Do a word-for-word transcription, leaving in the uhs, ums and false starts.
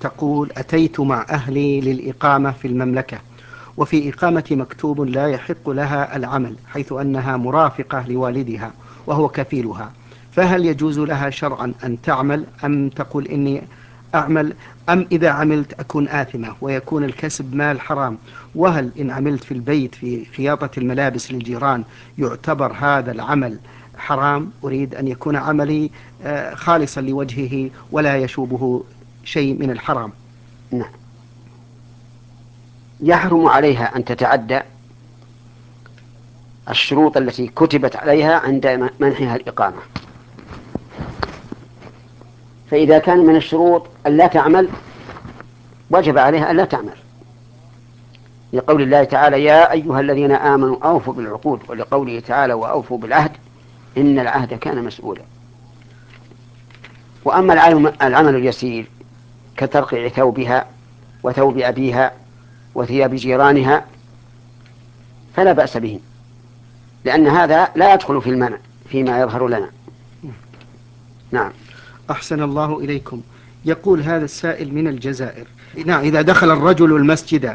تقول: أتيت مع أهلي للإقامة في المملكة، وفي إقامة مكتوب لا يحق لها العمل، حيث أنها مرافقة لوالدها وهو كفيلها، فهل يجوز لها شرعا أن تعمل، أم تقول إني أعمل، أم إذا عملت أكون آثمة ويكون الكسب مال حرام؟ وهل إن عملت في البيت في خياطة الملابس للجيران يعتبر هذا العمل حرام؟ أريد أن يكون عملي آه، خالصا لوجهه ولا يشوبه شيء من الحرام. نعم. يحرم عليها أن تتعدى الشروط التي كتبت عليها عند منحها الإقامة. فإذا كان من الشروط أن لا تعمل وجب عليها أن لا تعمل، لقول الله تعالى: يا أيها الذين آمنوا أوفوا بالعقود، ولقوله تعالى: وأوفوا بالعهد إن العهد كان مسؤولا. وأما العمل اليسير كترقيع ثوبها وثوب أبيها وثياب جيرانها فلا بأس به، لأن هذا لا يدخل في المنع فيما يظهر لنا. نعم. أحسن الله إليكم. يقول هذا السائل من الجزائر: نعم، إذا دخل الرجل المسجد